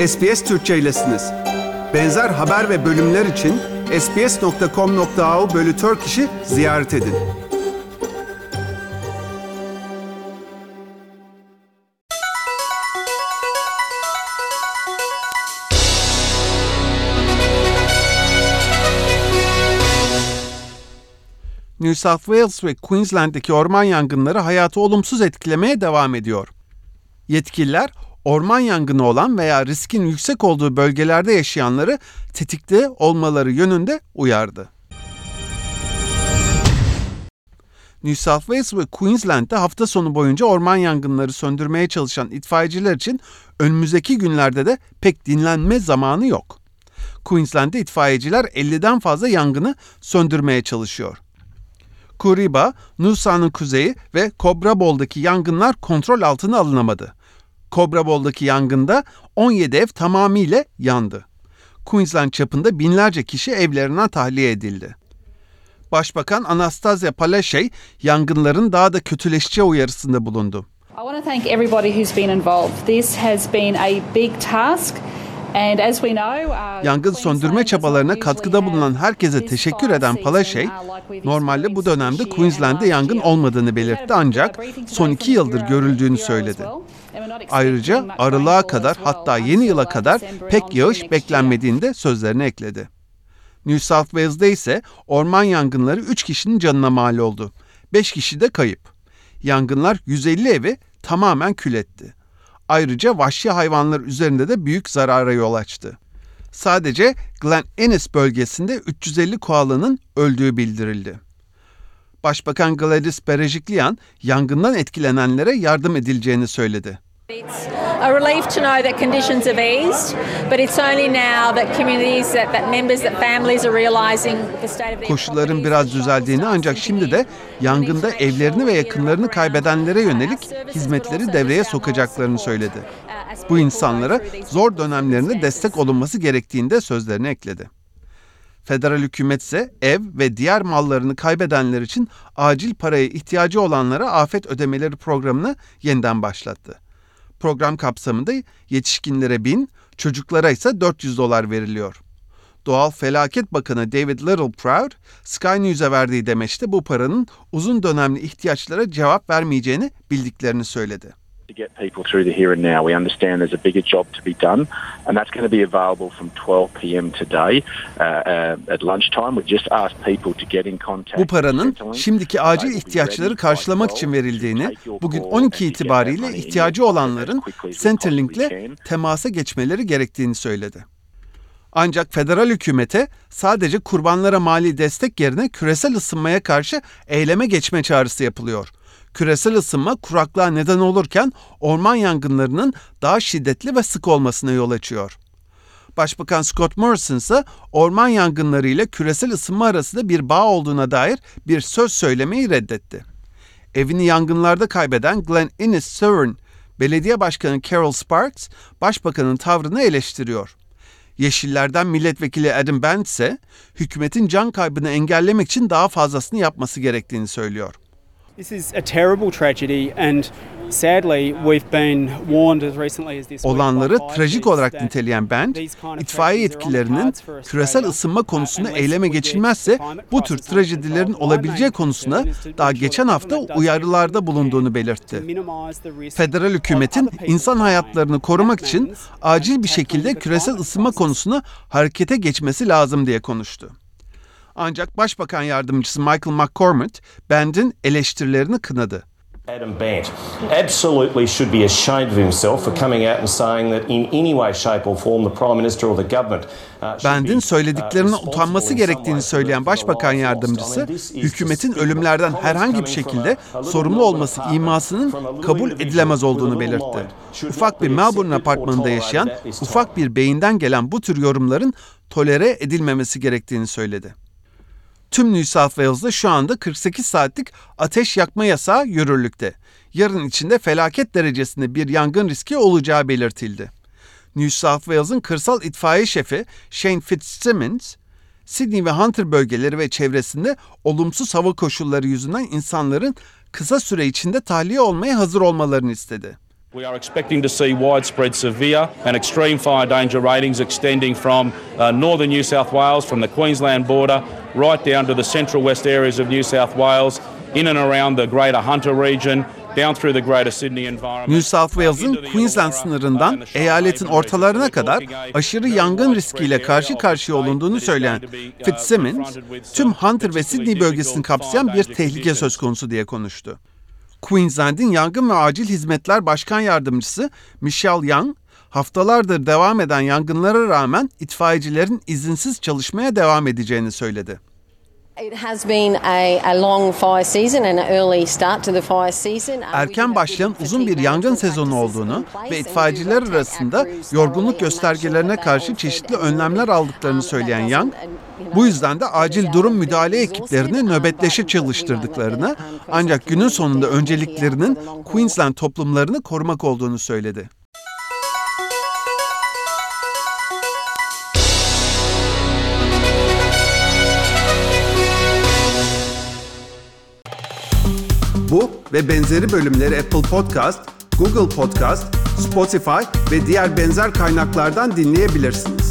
SBS Türkçe'ylesiniz. Benzer haber ve bölümler için sbs.com.au/Turkish'i ziyaret edin. New South Wales ve Queensland'deki orman yangınları hayatı olumsuz etkilemeye devam ediyor. Yetkililer, orman yangını olan veya riskin yüksek olduğu bölgelerde yaşayanları tetikte olmaları yönünde uyardı. New South Wales ve Queensland'de hafta sonu boyunca orman yangınları söndürmeye çalışan itfaiyeciler için önümüzdeki günlerde de pek dinlenme zamanı yok. Queensland'de itfaiyeciler 50'den fazla yangını söndürmeye çalışıyor. Kuriba, Nusa'nın kuzeyi ve Cobra Bowl'daki yangınlar kontrol altına alınamadı. Cobra Bowl'daki yangında 17 ev tamamıyla yandı. Queensland çapında binlerce kişi evlerinden tahliye edildi. Başbakan Anastasia Palaszczuk yangınların daha da kötüleşeceği uyarısında bulundu. I want to thank everybody who's been involved. This has been a big task. Yangın söndürme çabalarına katkıda bulunan herkese teşekkür eden Palaszczuk, normalde bu dönemde Queensland'de yangın olmadığını belirtti ancak son 2 yıldır görüldüğünü söyledi. Ayrıca Aralık'a kadar hatta yeni yıla kadar pek yağış beklenmediğini de sözlerine ekledi. New South Wales'de ise orman yangınları 3 kişinin canına mal oldu. 5 kişi de kayıp. Yangınlar 150 evi tamamen kül etti. Ayrıca vahşi hayvanlar üzerinde de büyük zarara yol açtı. Sadece Glen Innes bölgesinde 350 koalanın öldüğü bildirildi. Başbakan Gladys Berejiklian, yangından etkilenenlere yardım edileceğini söyledi. It's a relief to know that conditions have eased, but it's only now that communities, that members, that families are realizing the state of their Koşulların biraz düzeldiğini ancak şimdi de yangında evlerini ve yakınlarını kaybedenlere yönelik hizmetleri devreye sokacaklarını söyledi. Bu insanlara zor dönemlerinde destek olunması gerektiğini de sözlerine ekledi. Federal hükümet ise ev ve diğer mallarını kaybedenler için acil paraya ihtiyacı olanlara afet ödemeleri programını yeniden başlattı. Program kapsamında yetişkinlere 1000, çocuklara ise $400 veriliyor. Doğal Felaket Bakanı David Littleproud, Sky News'e verdiği demeçte bu paranın uzun dönemli ihtiyaçlara cevap vermeyeceğini bildiklerini söyledi. To get people through the here and now, we understand there's a bigger job to be done, and that's going to be available from 12 p.m. today at lunchtime. We just asked people to get in contact. Bu paranın şimdiki acil ihtiyaçları karşılamak için verildiğini, bugün 12 itibariyle ihtiyacı olanların Centrelink'le temasa geçmeleri gerektiğini söyledi. Ancak federal hükümete sadece kurbanlara mali destek yerine küresel ısınmaya karşı eyleme geçme çağrısı yapılıyor. Küresel ısınma kuraklığa neden olurken orman yangınlarının daha şiddetli ve sık olmasına yol açıyor. Başbakan Scott Morrison ise orman yangınları ile küresel ısınma arasında bir bağ olduğuna dair bir söz söylemeyi reddetti. Evini yangınlarda kaybeden Glen Innes Severn Belediye Başkanı Carol Sparks, Başbakanın tavrını eleştiriyor. Yeşillerden milletvekili Adam Bent ise hükümetin can kaybını engellemek için daha fazlasını yapması gerektiğini söylüyor. This is a terrible tragedy and sadly we've been warned as recently as this week. Olanları trajik olarak niteleyen Bent, itfaiye yetkililerinin küresel ısınma konusunda eyleme geçilmezse bu tür trajedilerin olabileceği konusunda daha geçen hafta uyarılarda bulunduğunu belirtti. Federal hükümetin insan hayatlarını korumak için acil bir şekilde küresel ısınma konusunda harekete geçmesi lazım diye konuştu. Ancak Başbakan Yardımcısı Michael McCormick, Bent'in eleştirilerini kınadı. Adam Bent absolutely should be ashamed of himself for coming out and saying that in any way, shape or form the Prime Minister or the government Bent'in söylediklerinden utanması gerektiğini söyleyen Başbakan Yardımcısı, hükümetin ölümlerden herhangi bir şekilde sorumlu olması imasının kabul edilemez olduğunu belirtti. Ufak bir Melbourne apartmanında yaşayan, ufak bir beyinden gelen bu tür yorumların tolere edilmemesi gerektiğini söyledi. Tüm New South Wales'da şu anda 48 saatlik ateş yakma yasağı yürürlükte. Yarın içinde felaket derecesinde bir yangın riski olacağı belirtildi. New South Wales'ın kırsal itfaiye şefi Shane Fitzsimmons, Sydney ve Hunter bölgeleri ve çevresinde olumsuz hava koşulları yüzünden insanların kısa süre içinde tahliye olmaya hazır olmalarını istedi. We are expecting to see widespread severe and extreme fire danger ratings extending from northern New South Wales, from the Queensland border, right down to the central west areas of New South Wales, in and around the Greater Hunter region, down through the Greater Sydney environment. New South Wales'ın Queensland sınırından eyaletin ortalarına kadar aşırı yangın riskiyle karşı karşıya olunduğunu söyleyen Fitzsimmons, tüm Hunter ve Sydney bölgesini kapsayan bir tehlike söz konusu diye konuştu. Queensland'in Yangın ve Acil Hizmetler Başkan Yardımcısı Michelle Young, haftalardır devam eden yangınlara rağmen itfaiyecilerin izinsiz çalışmaya devam edeceğini söyledi. Erken başlayan uzun bir yangın sezonu olduğunu ve itfaiyeciler arasında yorgunluk göstergelerine karşı çeşitli önlemler aldıklarını söyleyen Young, bu yüzden de acil durum müdahale ekiplerini nöbetleşe çalıştırdıklarını, ancak günün sonunda önceliklerinin Queensland toplumlarını korumak olduğunu söyledi. Bu ve benzeri bölümleri Apple Podcast, Google Podcast, Spotify ve diğer benzer kaynaklardan dinleyebilirsiniz.